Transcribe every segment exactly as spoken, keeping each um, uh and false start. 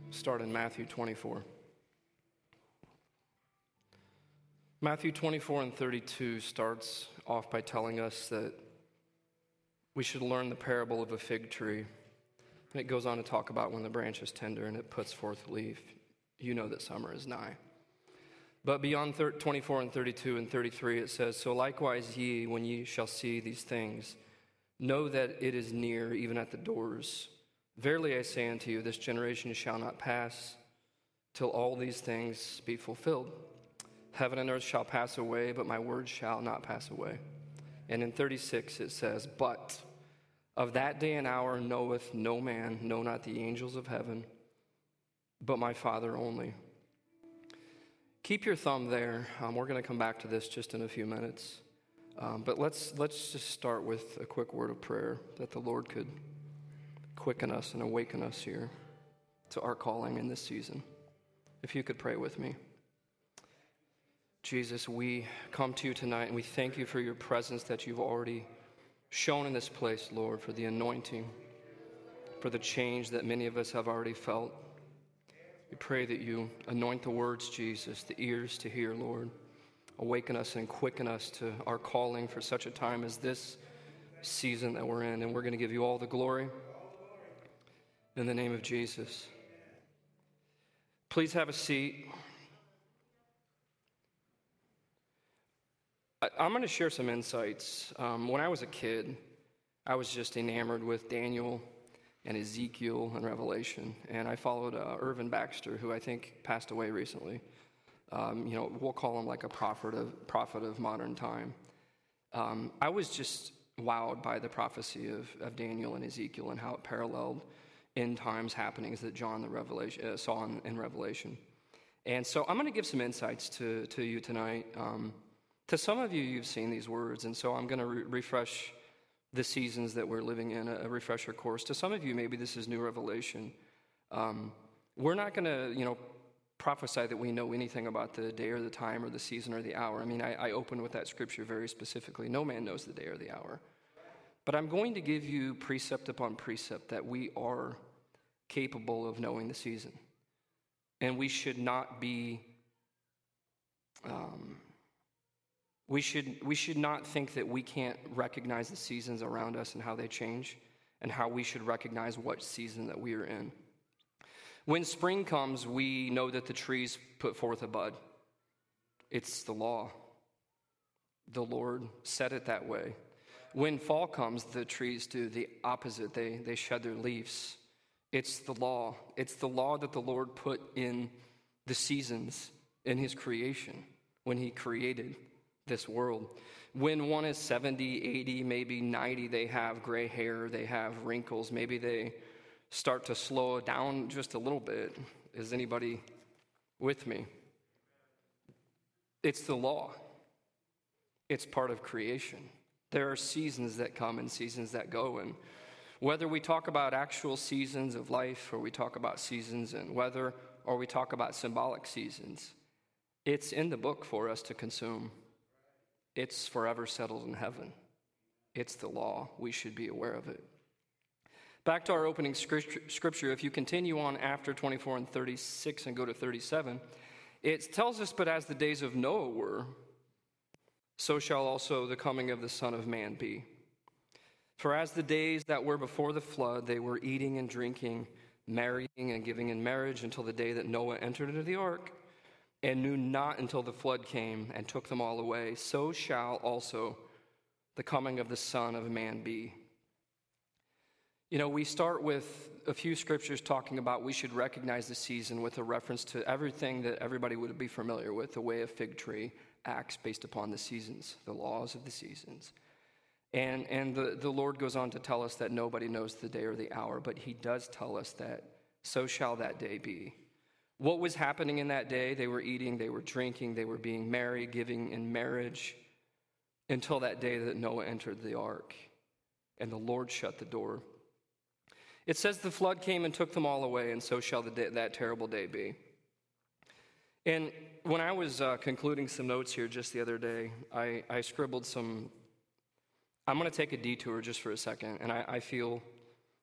start in Matthew twenty-four. Matthew twenty-four and thirty-two starts off by telling us that we should learn the parable of a fig tree. And it goes on to talk about when the branch is tender and it puts forth leaf. You know that summer is nigh. But beyond twenty-four and thirty-two and thirty-three, it says, "So likewise ye, when ye shall see these things, know that it is near, even at the doors. Verily I say unto you, this generation shall not pass till all these things be fulfilled. Heaven and earth shall pass away, but my word shall not pass away." And in thirty-six it says, "But of that day and hour knoweth no man, no, not the angels of heaven, but my Father only." Keep your thumb there. Um, we're going to come back to this just in a few minutes. Um, but let's let's just start with a quick word of prayer that the Lord could quicken us and awaken us here to our calling in this season. If you could pray with me. Jesus, we come to you tonight and we thank you for your presence that you've already shown in this place, Lord, for the anointing, for the change that many of us have already felt. We pray that you anoint the words, Jesus, the ears to hear, Lord. Awaken us and quicken us to our calling for such a time as this season that we're in. And we're going to give you all the glory in the name of Jesus. Please have a seat. I'm going to share some insights. Um, when I was a kid, I was just enamored with Daniel and Ezekiel and Revelation, and I followed uh, Irvin Baxter, who I think passed away recently. Um, you know, we'll call him like a prophet of, prophet of modern time. Um, I was just wowed by the prophecy of, of Daniel and Ezekiel and how it paralleled end times happenings that John the Revelation uh, saw in, in Revelation. And so I'm going to give some insights to, to you tonight. Um, To some of you, you've seen these words, and so I'm going to re- refresh the seasons that we're living in, a, a refresher course. To some of you, maybe this is new revelation. Um, we're not going to, you know, prophesy that we know anything about the day or the time or the season or the hour. I mean, I, I opened with that scripture very specifically. No man knows the day or the hour. But I'm going to give you precept upon precept that we are capable of knowing the season. And we should not be... Um, We should we should not think that we can't recognize the seasons around us and how they change, and how we should recognize what season that we are in. When spring comes, we know that the trees put forth a bud. It's the law. The Lord said it that way. When fall comes, the trees do the opposite. They they shed their leaves. It's the law. It's the law that the Lord put in the seasons in his creation when he created this world. When one is seventy, eighty, maybe ninety, they have gray hair, they have wrinkles, maybe they start to slow down just a little bit. Is anybody with me? It's the law. It's part of creation. There are seasons that come and seasons that go, and whether we talk about actual seasons of life, or we talk about seasons in weather, or we talk about symbolic seasons, it's in the book for us to consume. It's forever settled in heaven. It's the law. We should be aware of it. Back to our opening scripture, if you continue on after twenty-four and thirty-six and go to thirty-seven, it tells us, "But as the days of Noah were, so shall also the coming of the Son of Man be. For as the days that were before the flood, they were eating and drinking, marrying and giving in marriage until the day that Noah entered into the ark, and knew not until the flood came and took them all away, so shall also the coming of the Son of Man be." You know, we start with a few scriptures talking about we should recognize the season with a reference to everything that everybody would be familiar with, the way a fig tree acts based upon the seasons, the laws of the seasons. And and the, the Lord goes on to tell us that nobody knows the day or the hour, but he does tell us that so shall that day be. What was happening in that day? They were eating, they were drinking, they were being married, giving in marriage, until that day that Noah entered the ark, and the Lord shut the door. It says the flood came and took them all away, and so shall the day, that terrible day be. And when I was uh, concluding some notes here just the other day, I, I scribbled some. I'm going to take a detour just for a second, and I, I feel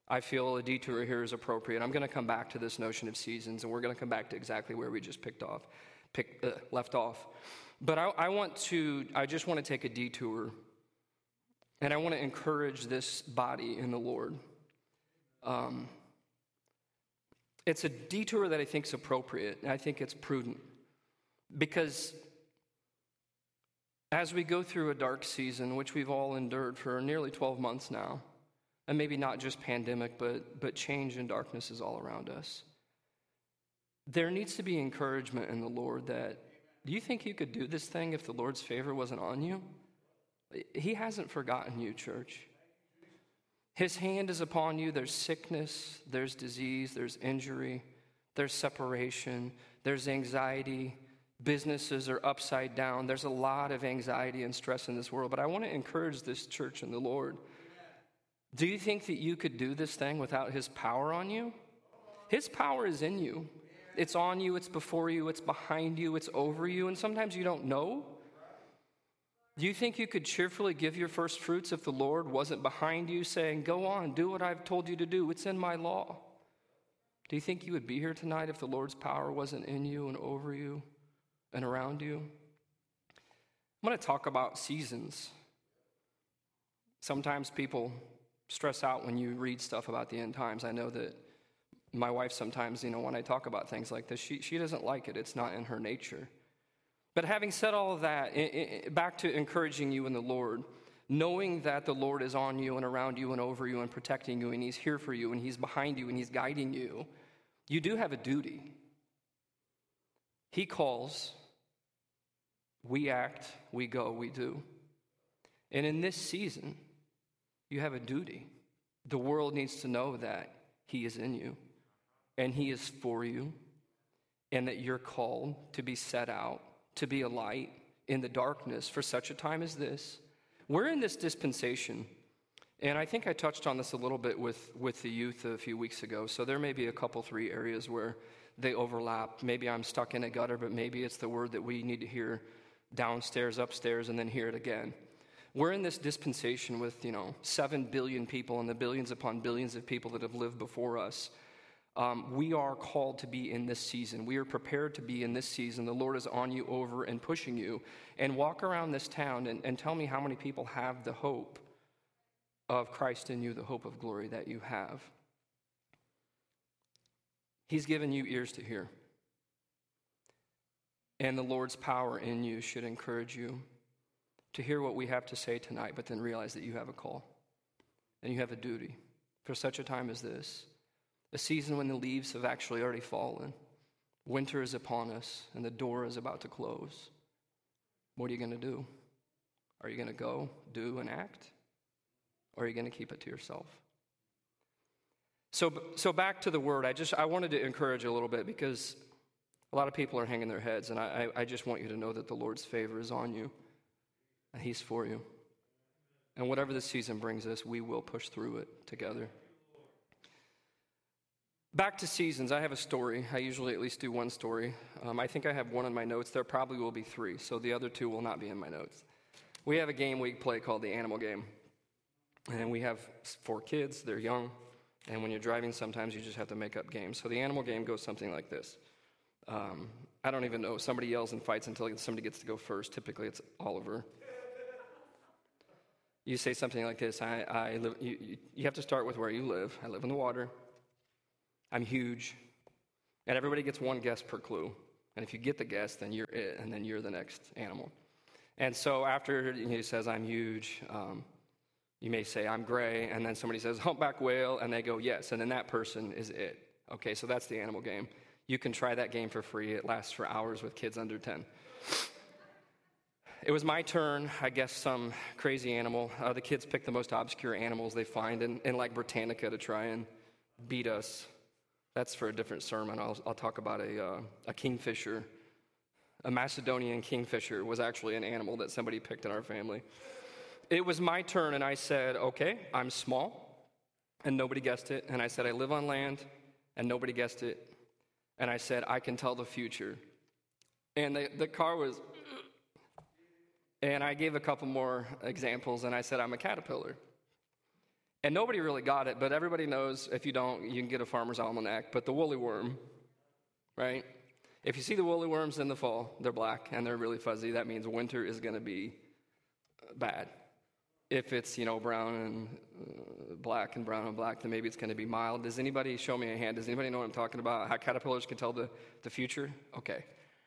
I feel a detour here is appropriate. I'm going to come back to this notion of seasons, and we're going to come back to exactly where we just picked off, pick, uh, left off. But I, I want to, I just want to take a detour, and I want to encourage this body in the Lord. Um, it's a detour that I think is appropriate, and I think it's prudent, because as we go through a dark season, which we've all endured for nearly twelve months now, and maybe not just pandemic, but, but change and darkness is all around us, there needs to be encouragement in the Lord that, do you think you could do this thing if the Lord's favor wasn't on you? He hasn't forgotten you, church. His hand is upon you. There's sickness, there's disease, there's injury, there's separation, there's anxiety. Businesses are upside down. There's a lot of anxiety and stress in this world. But I want to encourage this church in the Lord. Do you think that you could do this thing without his power on you? His power is in you. It's on you, it's before you, it's behind you, it's over you, and sometimes you don't know. Do you think you could cheerfully give your first fruits if the Lord wasn't behind you saying, go on, do what I've told you to do, it's in my law? Do you think you would be here tonight if the Lord's power wasn't in you and over you and around you? I'm going to talk about seasons. Sometimes people stress out when you read stuff about the end times. I know that my wife sometimes, you know, when I talk about things like this, she, she doesn't like it. It's not in her nature. But having said all of that, it, it, back to encouraging you in the Lord, knowing that the Lord is on you and around you and over you and protecting you, and he's here for you and he's behind you and he's guiding you, you do have a duty. He calls, we act, we go, we do. And in this season, you have a duty. The world needs to know that he is in you and he is for you, and that you're called to be set out, to be a light in the darkness for such a time as this. We're in this dispensation, and I think I touched on this a little bit with, with the youth a few weeks ago, so there may be a couple, three areas where they overlap. Maybe I'm stuck in a gutter, but maybe it's the word that we need to hear downstairs, upstairs, and then hear it again. We're in this dispensation with, you know, seven billion people and the billions upon billions of people that have lived before us. Um, we are called to be in this season. We are prepared to be in this season. The Lord is on you, over, and pushing you. And walk around this town and, and tell me how many people have the hope of Christ in you, the hope of glory that you have. He's given you ears to hear. And the Lord's power in you should encourage you to hear what we have to say tonight, but then realize that you have a call and you have a duty for such a time as this, a season when the leaves have actually already fallen. Winter is upon us and the door is about to close. What are you going to do? Are you going to go, do, and act? Or are you going to keep it to yourself? So, so back to the word. I just I wanted to encourage a little bit, because a lot of people are hanging their heads, and I, I just want you to know that the Lord's favor is on you. And he's for you. And whatever this season brings us, we will push through it together. Back to seasons, I have a story. I usually at least do one story. Um, I think I have one in my notes. There probably will be three, so the other two will not be in my notes. We have a game we play called the Animal Game. And we have four kids. They're young. And when you're driving, sometimes you just have to make up games. So the Animal Game goes something like this. Um, I don't even know. Somebody yells and fights until somebody gets to go first. Typically, it's Oliver. You say something like this. I, I live. You, you have to start with where you live. I live in the water. I'm huge. And everybody gets one guess per clue. And if you get the guess, then you're it, and then you're the next animal. And so after he says, I'm huge, um, you may say, I'm gray, and then somebody says, humpback whale, and they go, yes, and then that person is it. Okay, so that's the Animal Game. You can try that game for free. It lasts for hours with kids under ten. It was my turn. I guess some crazy animal. Uh, the kids pick the most obscure animals they find in, in like Britannica to try and beat us. That's for a different sermon. I'll, I'll talk about a, uh, a kingfisher. A Macedonian kingfisher was actually an animal that somebody picked in our family. It was my turn, and I said, okay, I'm small, and nobody guessed it. And I said, I live on land, and nobody guessed it. And I said, I can tell the future. And the, the car was... And I gave a couple more examples, and I said, I'm a caterpillar. And nobody really got it, but everybody knows, if you don't, you can get a farmer's almanac, but the woolly worm, right? If you see the woolly worms in the fall, they're black and they're really fuzzy. That means winter is going to be bad. If it's, you know, brown and uh, black and brown and black, then maybe it's going to be mild. Does anybody, show me a hand, does anybody know what I'm talking about? How caterpillars can tell the, the future? Okay.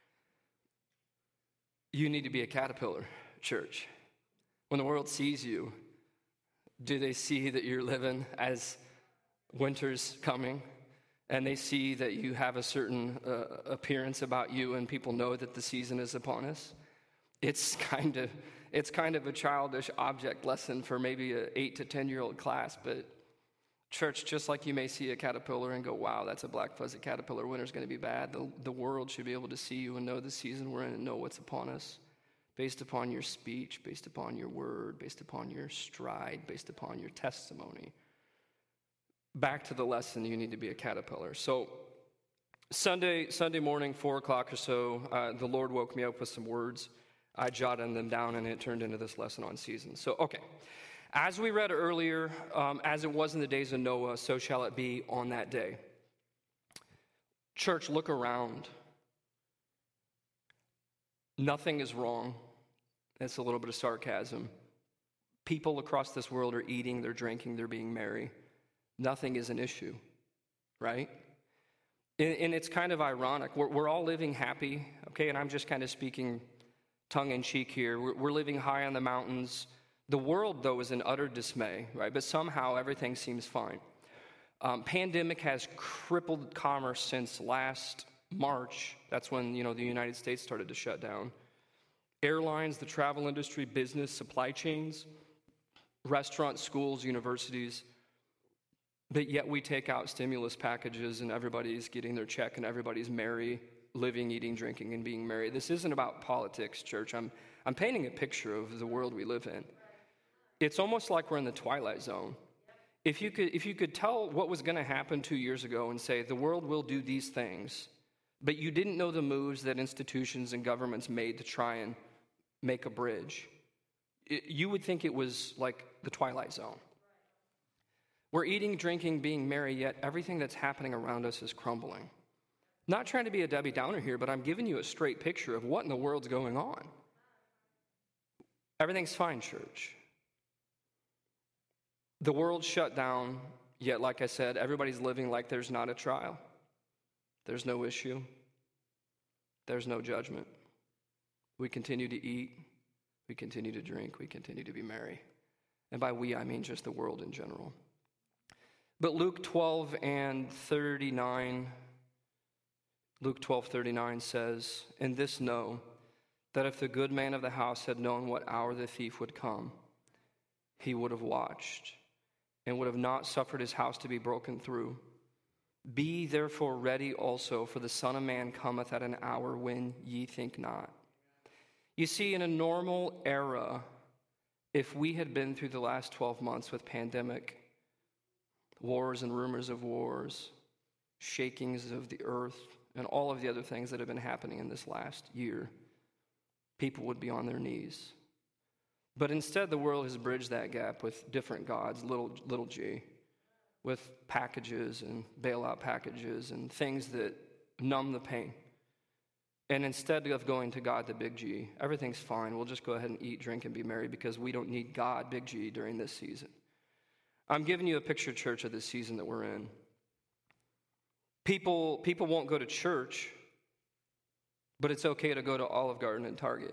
You need to be a caterpillar, church. When the world sees you, do they see that you're living as winter's coming? And they see that you have a certain uh, appearance about you, and people know that the season is upon us? It's kind of it's kind of a childish object lesson for maybe an eight to ten year old class, but church, just like you may see a caterpillar and go, wow, that's a black fuzzy caterpillar, winter's going to be bad, the, the world should be able to see you and know the season we're in and know what's upon us, based upon your speech, based upon your word, based upon your stride, based upon your testimony. Back to the lesson, you need to be a caterpillar. So Sunday Sunday morning, four o'clock or so, uh, the Lord woke me up with some words. I jotted them down, and it turned into this lesson on seasons. So, okay. As we read earlier, um, as it was in the days of Noah, so shall it be on that day. Church, look around. Nothing is wrong. That's a little bit of sarcasm. People across this world are eating, they're drinking, they're being merry. Nothing is an issue, right? And, and it's kind of ironic. We're, we're all living happy, okay? And I'm just kind of speaking tongue-in-cheek here. We're, we're living high on the mountains. The world, though, is in utter dismay, right? But somehow everything seems fine. Um, pandemic has crippled commerce since last March. That's when, you know, the United States started to shut down. Airlines, the travel industry, business, supply chains, restaurants, schools, universities. But yet we take out stimulus packages and everybody's getting their check and everybody's merry, living, eating, drinking, and being merry. This isn't about politics, church. I'm, I'm painting a picture of the world we live in. It's almost like we're in the twilight zone. If you could, if you could tell what was going to happen two years ago and say, the world will do these things, but you didn't know the moves that institutions and governments made to try and make a bridge, it, you would think it was like the twilight zone. We're eating, drinking, being merry, yet everything that's happening around us is crumbling. Not trying to be a Debbie Downer here, but I'm giving you a straight picture of what in the world's going on. Everything's fine, church. The world's shut down, yet, like I said, everybody's living like there's not a trial. There's no issue. There's no judgment. We continue to eat. We continue to drink. We continue to be merry. And by we, I mean just the world in general. But Luke twelve and thirty-nine, Luke twelve thirty-nine says, "And this know, that if the good man of the house had known what hour the thief would come, he would have watched, and would have not suffered his house to be broken through. Be therefore ready also, for the Son of Man cometh at an hour when ye think not." You see, in a normal era, if we had been through the last twelve months with pandemic, wars and rumors of wars, shakings of the earth, and all of the other things that have been happening in this last year, people would be on their knees. But instead, the world has bridged that gap with different gods, little, little g, with packages and bailout packages and things that numb the pain. And instead of going to God, the big G, everything's fine. We'll just go ahead and eat, drink, and be merry because we don't need God, big G, during this season. I'm giving you a picture, church, of the season that we're in. People, people won't go to church, but it's okay to go to Olive Garden and Target.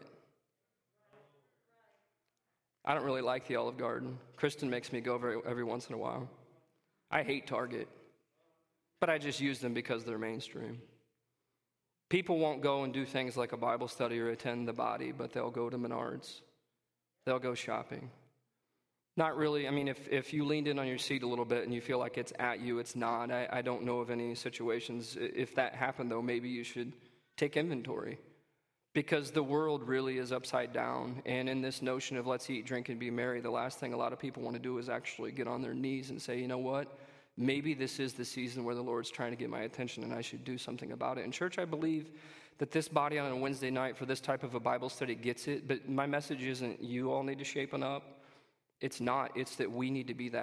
I don't really like the Olive Garden. Kristen makes me go every, every once in a while. I hate Target, but I just use them because they're mainstream. People won't go and do things like a Bible study or attend the body, but they'll go to Menards. They'll go shopping. Not really. I mean, if, if you leaned in on your seat a little bit and you feel like it's at you, it's not. I, I don't know of any situations. If that happened, though, maybe you should take inventory. Because the world really is upside down. And in this notion of let's eat, drink, and be merry, the last thing a lot of people want to do is actually get on their knees and say, you know what? Maybe this is the season where the Lord's trying to get my attention and I should do something about it. In church, I believe that this body on a Wednesday night for this type of a Bible study gets it. But my message isn't you all need to shapen up. It's not. It's that we need to be that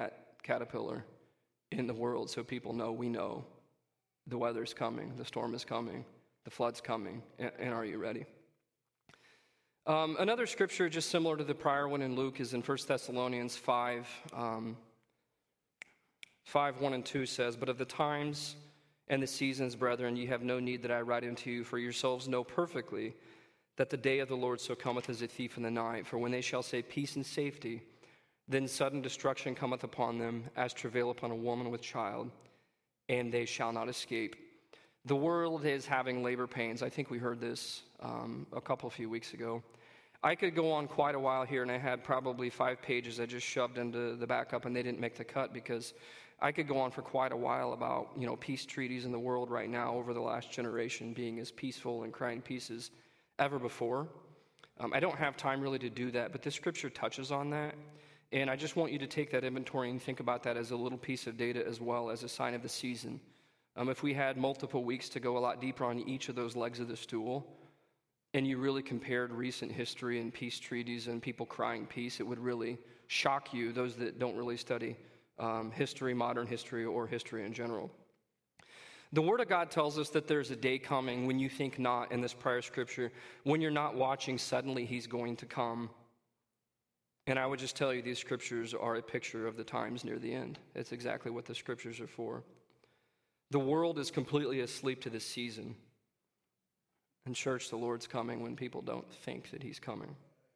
caterpillar in the world so people know we know the weather's coming, the storm is coming, the flood's coming, and, and are you ready? Um, another scripture just similar to the prior one in Luke is in First Thessalonians five. Um, five, one and two says, "But of the times and the seasons, brethren, ye have no need that I write unto you, for yourselves know perfectly that the day of the Lord so cometh as a thief in the night. For when they shall say peace and safety, then sudden destruction cometh upon them, as travail upon a woman with child, and they shall not escape." The world is having labor pains. I think we heard this um, a couple few weeks ago. I could go on quite a while here, and I had probably five pages I just shoved into the backup, and they didn't make the cut because I could go on for quite a while about, you know, peace treaties in the world right now over the last generation being as peaceful and crying peace as ever before. Um, I don't have time really to do that, but this scripture touches on that. And I just want you to take that inventory and think about that as a little piece of data as well as a sign of the season. Um, if we had multiple weeks to go a lot deeper on each of those legs of the stool, and you really compared recent history and peace treaties and people crying peace, it would really shock you, those that don't really study um, history, modern history, or history in general. The Word of God tells us that there's a day coming when you think not in this prior scripture. When you're not watching, suddenly He's going to come. And I would just tell you these scriptures are a picture of the times near the end. It's exactly what the scriptures are for. The world is completely asleep to this season. In church, the Lord's coming when people don't think that He's coming.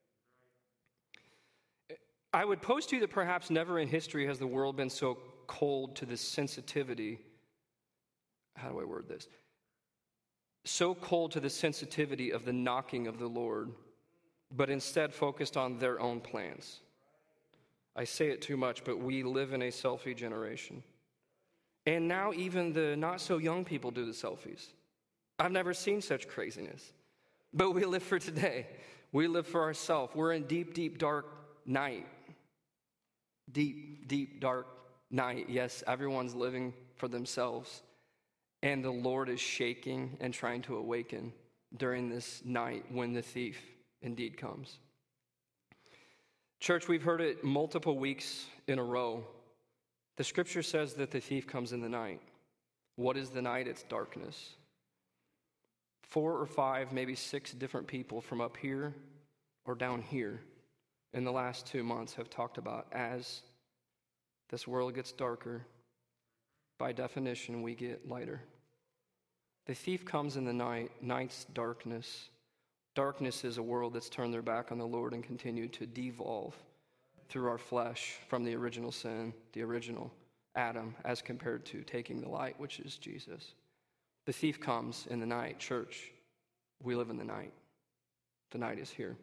I would pose to you that perhaps never in history has the world been so cold to the sensitivity. How do I word this? So cold to the sensitivity of the knocking of the Lord, but instead focused on their own plans. I say it too much, but we live in a selfie generation. And now even the not-so-young people do the selfies. I've never seen such craziness. But we live for today. We live for ourselves. We're in deep, deep, dark night. Deep, deep, dark night. Yes, everyone's living for themselves. And the Lord is shaking and trying to awaken during this night when the thief indeed comes. Church, we've heard it multiple weeks in a row. The scripture says that the thief comes in the night. What is the night? It's darkness. Four or five, maybe six different people from up here or down here in the last two months have talked about as this world gets darker, by definition, we get lighter. The thief comes in the night. Night's darkness. Darkness is a world that's turned their back on the Lord and continued to devolve through our flesh from the original sin, the original Adam, as compared to taking the light, which is Jesus. The thief comes in the night. Church, we live in the night. The night is here.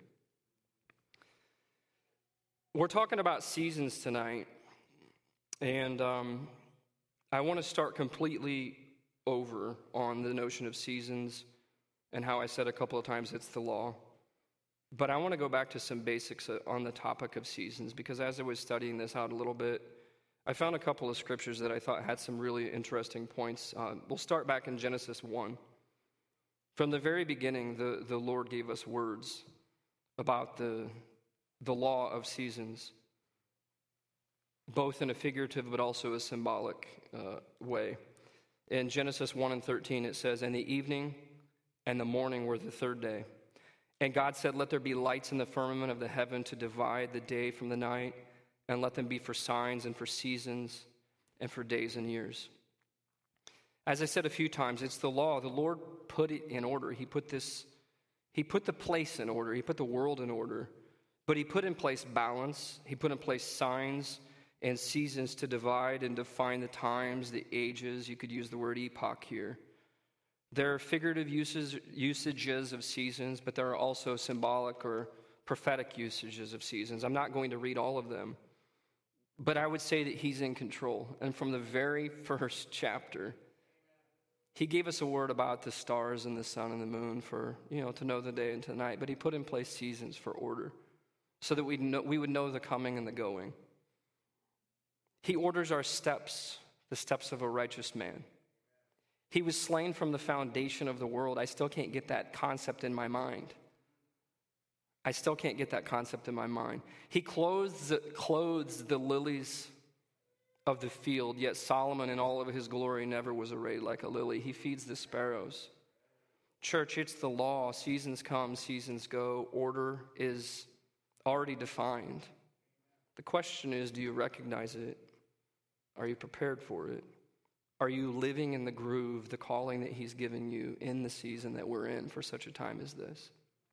We're talking about seasons tonight, and um, I want to start completely over on the notion of seasons and how I said a couple of times it's the law. But I want to go back to some basics on the topic of seasons, because as I was studying this out a little bit, I found a couple of scriptures that I thought had some really interesting points. Uh, we'll start back in Genesis one. From the very beginning, the, the Lord gave us words about the, the law of seasons, both in a figurative but also a symbolic uh, way. In Genesis one and thirteen, it says, "And the evening and the morning were the third day. And God said, Let there be lights in the firmament of the heaven to divide the day from the night, and let them be for signs and for seasons and for days and years." As I said a few times, it's the law. The Lord put it in order. He put this, He put the place in order. He put the world in order. But He put in place balance. He put in place signs and seasons to divide and define the times, the ages. You could use the word epoch here. There are figurative uses, usages of seasons, but there are also symbolic or prophetic usages of seasons. I'm not going to read all of them, but I would say that He's in control. And from the very first chapter, He gave us a word about the stars and the sun and the moon for, you know, to know the day and the night, but He put in place seasons for order so that we know, we would know the coming and the going. He orders our steps, the steps of a righteous man. He was slain from the foundation of the world. I still can't get that concept in my mind. I still can't get that concept in my mind. He clothes, clothes the lilies of the field, yet Solomon in all of his glory never was arrayed like a lily. He feeds the sparrows. Church, it's the law. Seasons come, seasons go. Order is already defined. The question is, do you recognize it? Are you prepared for it? Are you living in the groove, the calling that he's given you in the season that we're in for such a time as this?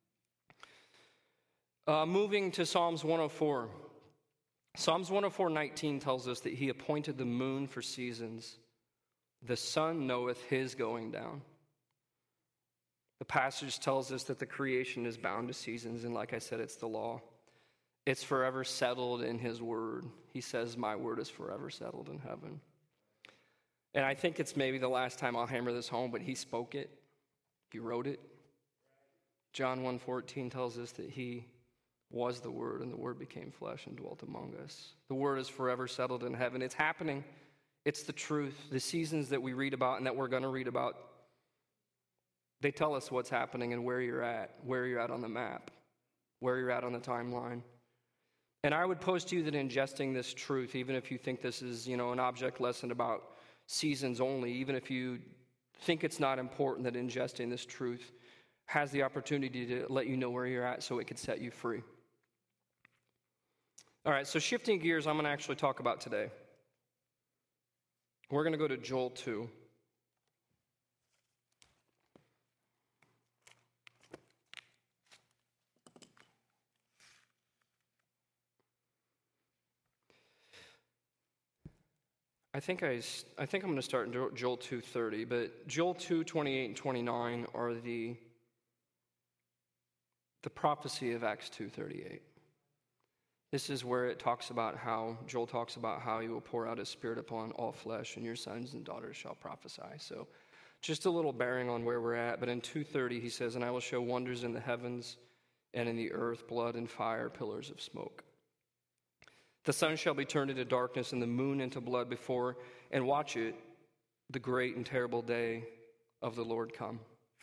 Uh, moving to Psalms one oh four. Psalms one oh four nineteen tells us that he appointed the moon for seasons. The sun knoweth his going down. The passage tells us that the creation is bound to seasons, and like I said, it's the law. It's forever settled in his word. He says, my word is forever settled in heaven. And I think it's maybe the last time I'll hammer this home, but he spoke it. He wrote it. John one fourteen tells us that he was the Word, and the Word became flesh and dwelt among us. The Word is forever settled in heaven. It's happening. It's the truth. The seasons that we read about and that we're going to read about, they tell us what's happening and where you're at, where you're at on the map, where you're at on the timeline. And I would pose to you that ingesting this truth, even if you think this is, you know, an object lesson about seasons only, even if you think it's not important, that ingesting this truth has the opportunity to let you know where you're at so it could set you free. All right, so shifting gears, I'm going to actually talk about today. We're going to go to Joel two. I think I, I think I'm going to start in Joel two thirty, but Joel two twenty-eight and twenty-nine are the the prophecy of Acts two thirty-eight. This is where it talks about how, Joel talks about how he will pour out his spirit upon all flesh, and your sons and daughters shall prophesy. So just a little bearing on where we're at, but in two thirty he says, and I will show wonders in the heavens and in the earth, blood and fire, pillars of smoke. The sun shall be turned into darkness and the moon into blood before, and watch it, the great and terrible day of the Lord come.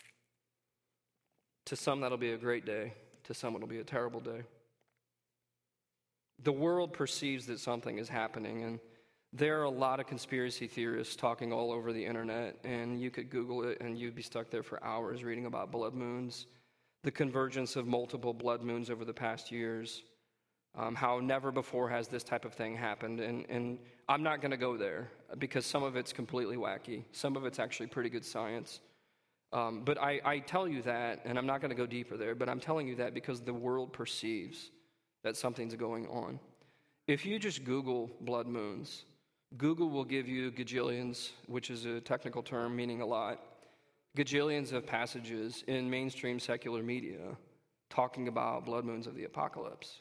To some that'll be a great day. To some it'll be a terrible day. The world perceives that something is happening, and there are a lot of conspiracy theorists talking all over the internet, and you could Google it and you'd be stuck there for hours reading about blood moons, the convergence of multiple blood moons over the past years. Um, how never before has this type of thing happened. And, and I'm not going to go there because some of it's completely wacky. Some of it's actually pretty good science. Um, but I, I tell you that, and I'm not going to go deeper there, but I'm telling you that because the world perceives that something's going on. If you just Google blood moons, Google will give you gajillions, which is a technical term meaning a lot, gajillions of passages in mainstream secular media talking about blood moons of the apocalypse.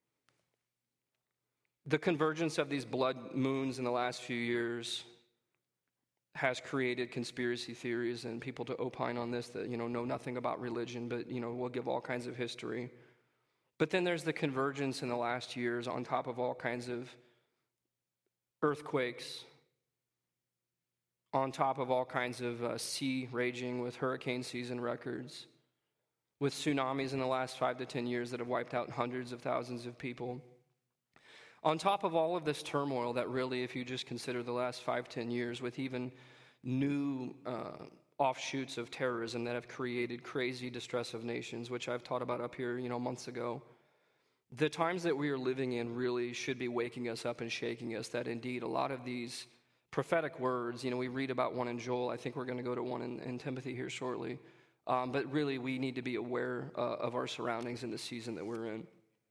The convergence of these blood moons in the last few years has created conspiracy theories and people to opine on this that, you know, know nothing about religion, but, you know, will give all kinds of history. But then there's the convergence in the last years on top of all kinds of earthquakes, on top of all kinds of uh, sea raging with hurricane season records, with tsunamis in the last five to ten years that have wiped out hundreds of thousands of people. On top of all of this turmoil that really, if you just consider the last five, ten years, with even new uh, offshoots of terrorism that have created crazy distress of nations, which I've taught about up here, you know, months ago, the times that we are living in really should be waking us up and shaking us that indeed a lot of these prophetic words, you know, we read about one in Joel. I think we're going to go to one in, in Timothy here shortly. Um, but really, we need to be aware uh, of our surroundings in the season that we're in.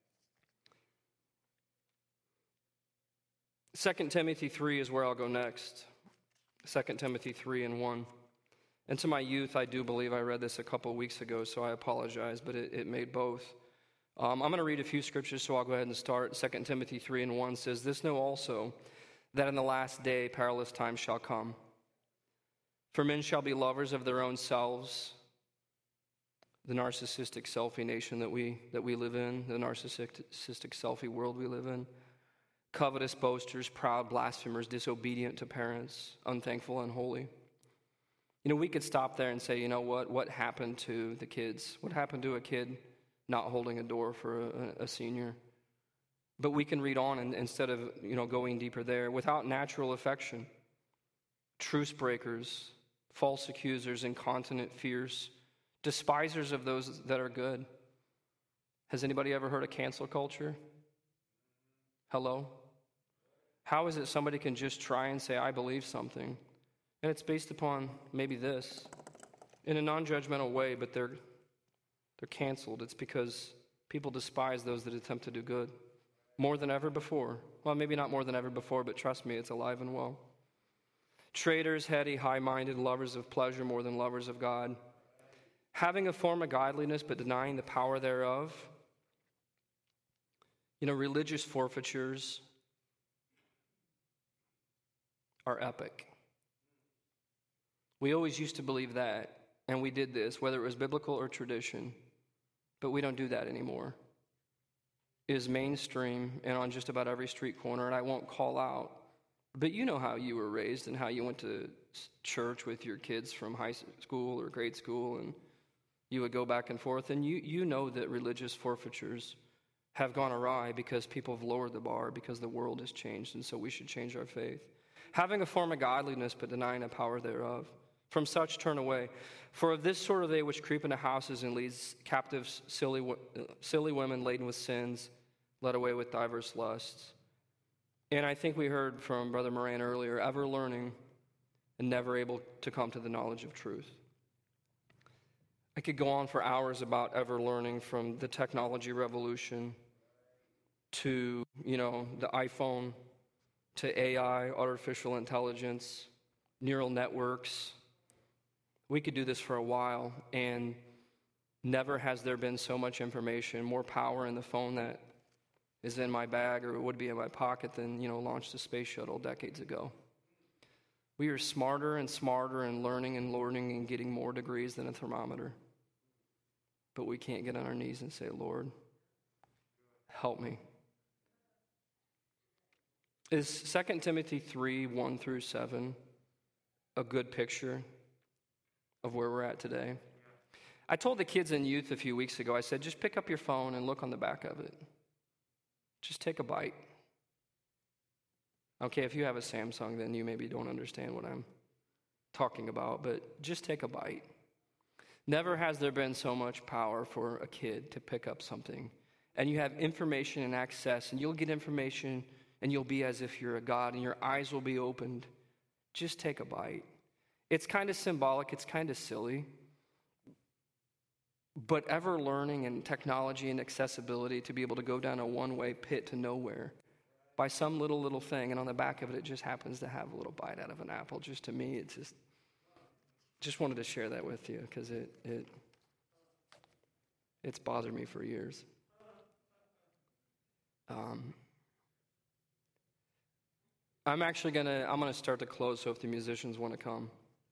Second Timothy three is where I'll go next. Second Timothy three and one. And to my youth, I do believe I read this a couple of weeks ago, so I apologize, but it, it made both. Um, I'm going to read a few scriptures, so I'll go ahead and start. Second Timothy three and one says, "This know also, that in the last day perilous times shall come. For men shall be lovers of their own selves," the narcissistic selfie nation that we that we live in, the narcissistic selfie world we live in. "Covetous, boasters, proud, blasphemers, disobedient to parents, unthankful, unholy." You know, we could stop there and say, you know what, what happened to the kids? What happened to a kid not holding a door for a, a senior? But we can read on and, instead of, you know, going deeper there. Without natural affection, truce breakers, false accusers, incontinent, fierce, despisers of those that are good. Has anybody ever heard of cancel culture? Hello? How is it somebody can just try and say, I believe something, and it's based upon maybe this, in a non-judgmental way, but they're they're canceled. It's because people despise those that attempt to do good more than ever before. Well, maybe not more than ever before, but trust me, it's alive and well. Traitors, heady, high-minded, lovers of pleasure more than lovers of God, having a form of godliness but denying the power thereof. You know, religious forfeitures are epic. We always used to believe that, and we did this, whether it was biblical or tradition, but we don't do that anymore. It is mainstream and on just about every street corner, and I won't call out, but you know how you were raised and how you went to church with your kids from high school or grade school, and you would go back and forth, and you, you know that religious forfeitures have gone awry because people have lowered the bar because the world has changed, and so we should change our faith. Having a form of godliness but denying the power thereof. From such turn away. For of this sort are they which creep into houses and leads captives silly, silly women laden with sins, led away with diverse lusts. And I think we heard from Brother Moran earlier, ever learning and never able to come to the knowledge of truth. I could go on for hours about ever learning, from the technology revolution to, you know, the iPhone, to A I, artificial intelligence, neural networks. We could do this for a while, and never has there been so much information, more power in the phone that is in my bag or would be in my pocket than, you know, launched a space shuttle decades ago. We are smarter and smarter and learning and learning and getting more degrees than a thermometer. But we can't get on our knees and say, Lord, help me. Is Second Timothy three, one through seven a good picture of where we're at today? I told the kids and youth a few weeks ago, I said, just pick up your phone and look on the back of it. Just take a bite. Okay, if you have a Samsung, then you maybe don't understand what I'm talking about, but just take a bite. Never has there been so much power for a kid to pick up something. And you have information and access, and you'll get information, and you'll be as if you're a God, and your eyes will be opened. Just take a bite. It's kind of symbolic, it's kind of silly, but ever learning and technology and accessibility to be able to go down a one-way pit to nowhere by some little, little thing, and on the back of it, it just happens to have a little bite out of an apple. Just to me, it's just, just wanted to share that with you because it, it, it's bothered me for years. Um, I'm actually gonna, I'm gonna start to close, so if the musicians want to come.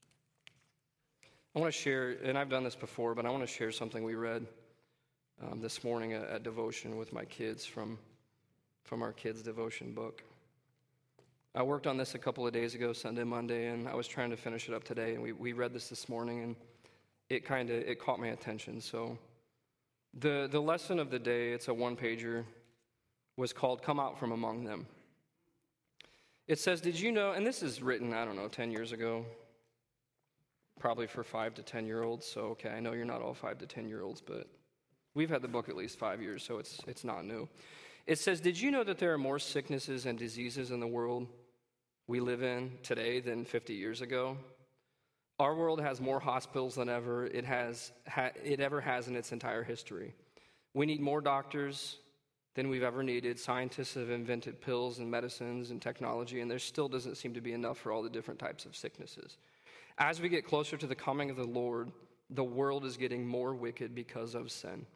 I want to share, and I've done this before, but I want to share something we read um, this morning at, at devotion with my kids from, from our kids' devotion book. I worked on this a couple of days ago, Sunday, Monday, and I was trying to finish it up today, and we, we read this this morning, and it kind of, it caught my attention. So the, the lesson of the day, it's a one-pager, was called Come Out From Among Them. It says, did you know, and this is written, I don't know, ten years ago, probably for five to ten-year-olds, so okay, I know you're not all five to ten-year-olds, but we've had the book at least five years, so it's it's not new. It says, did you know that there are more sicknesses and diseases in the world we live in today than fifty years ago? Our world has more hospitals than ever it has ha- it ever has in its entire history. We need more doctors than we've ever needed. Scientists have invented pills and medicines and technology, and there still doesn't seem to be enough for all the different types of sicknesses. As we get closer to the coming of the Lord, the world is getting more wicked because of sin.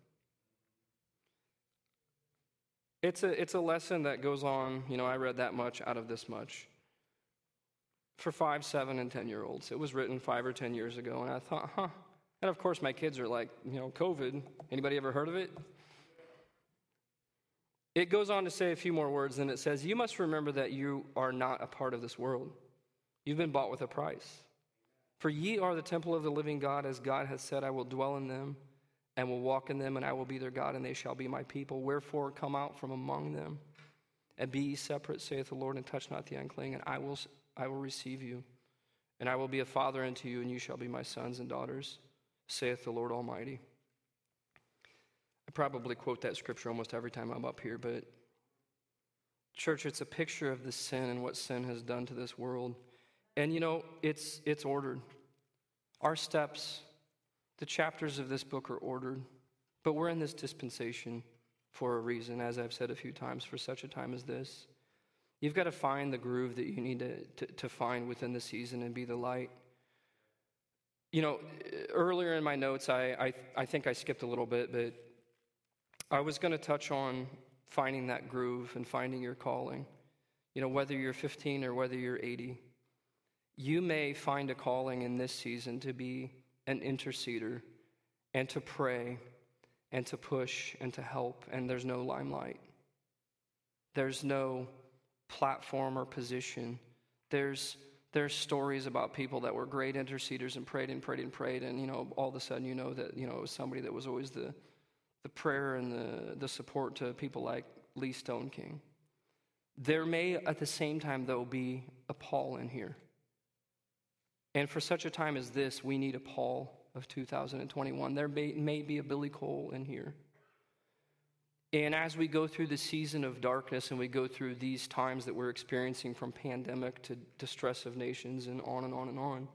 It's a, it's a lesson that goes on, you know, I read that much out of this much. For five, seven, and ten-year-olds. It was written five or ten years ago, and I thought, huh. And of course, my kids are like, you know, COVID. Anybody ever heard of it? It goes on to say a few more words, and it says, you must remember that you are not a part of this world. You've been bought with a price. For ye are the temple of the living God, as God has said, I will dwell in them, and will walk in them, and I will be their God, and they shall be my people. Wherefore come out from among them, and be ye separate, saith the Lord, and touch not the unclean, and I will, I will receive you, and I will be a father unto you, and you shall be my sons and daughters, saith the Lord Almighty. I probably quote that scripture almost every time I'm up here, but church, it's a picture of the sin and what sin has done to this world. And you know, it's it's ordered. Our steps, the chapters of this book are ordered, but we're in this dispensation for a reason, as I've said a few times, for such a time as this. You've got to find the groove that you need to, to, to find within the season and be the light. You know, earlier in my notes, I, I, I think I skipped a little bit, but I was going to touch on finding that groove and finding your calling. You know, whether you're fifteen or whether you're eighty, you may find a calling in this season to be an interceder and to pray and to push and to help, and there's no limelight. There's no platform or position. There's there's stories about people that were great interceders and prayed and prayed and prayed, and you know, all of a sudden you know that you know it was somebody that was always the the prayer and the, the support to people like Lee Stoneking. There may at the same time though be a Paul in here. And for such a time as this, we need a Paul of two thousand twenty-one. There may, may be a Billy Cole in here. And as we go through the season of darkness and we go through these times that we're experiencing, from pandemic to distress of nations and on and on and on,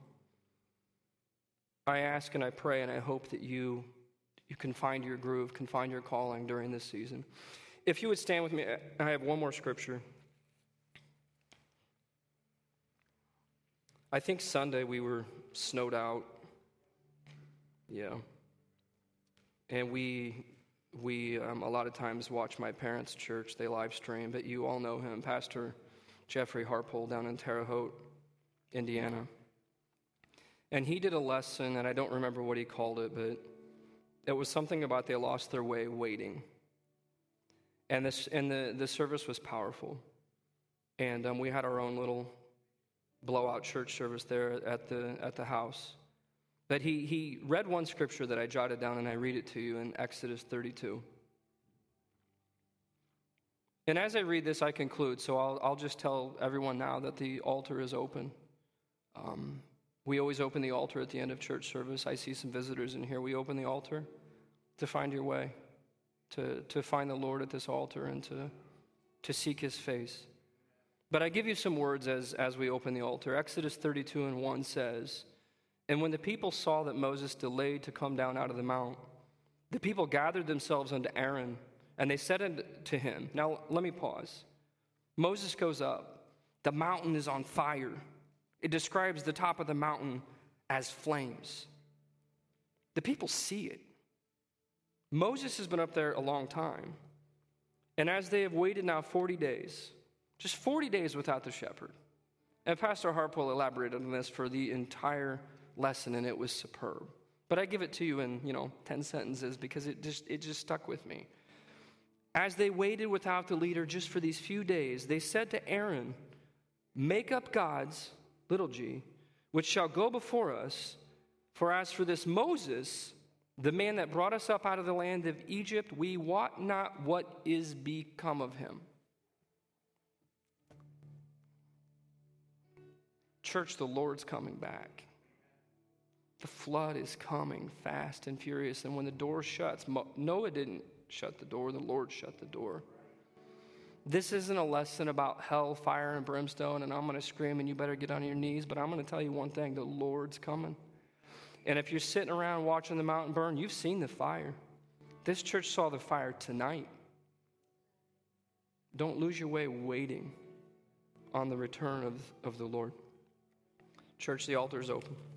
I ask and I pray and I hope that you you can find your groove, can find your calling during this season. If you would stand with me, I have one more scripture. I think Sunday we were snowed out. Yeah. And we, we um, a lot of times watch my parents' church. They live stream, but you all know him, Pastor Jeffrey Harpole down in Terre Haute, Indiana. And he did a lesson, and I don't remember what he called it, but it was something about they lost their way waiting. And this, and the, the service was powerful. And um, we had our own little blowout church service there at the at the house. But he he read one scripture that I jotted down, and I read it to you in Exodus thirty-two. And as I read this, I conclude. So I'll I'll just tell everyone now that the altar is open. Um, we always open the altar at the end of church service. I see some visitors in here. We open the altar to find your way, to to find the Lord at this altar, and to to seek His face. But I give you some words as, as we open the altar. Exodus thirty-two and one says, "And when the people saw that Moses delayed to come down out of the mount, the people gathered themselves unto Aaron, and they said unto him," now let me pause. Moses goes up. The mountain is on fire. It describes the top of the mountain as flames. The people see it. Moses has been up there a long time. And as they have waited now forty days, just forty days without the shepherd. And Pastor Harpole elaborated on this for the entire lesson, and it was superb. But I give it to you in, you know, ten sentences because it just it just stuck with me. As they waited without the leader just for these few days, they said to Aaron, "Make up gods, little g, which shall go before us. For as for this Moses, the man that brought us up out of the land of Egypt, we wot not what is become of him." Church, the Lord's coming back. The flood is coming fast and furious. And when the door shuts, Noah didn't shut the door, the Lord shut the door. This isn't a lesson about hell, fire, and brimstone, and I'm going to scream and you better get on your knees, but I'm going to tell you one thing, the Lord's coming. And if you're sitting around watching the mountain burn, you've seen the fire. This church saw the fire tonight. Don't lose your way waiting on the return of, of the Lord. Church, the altar is open.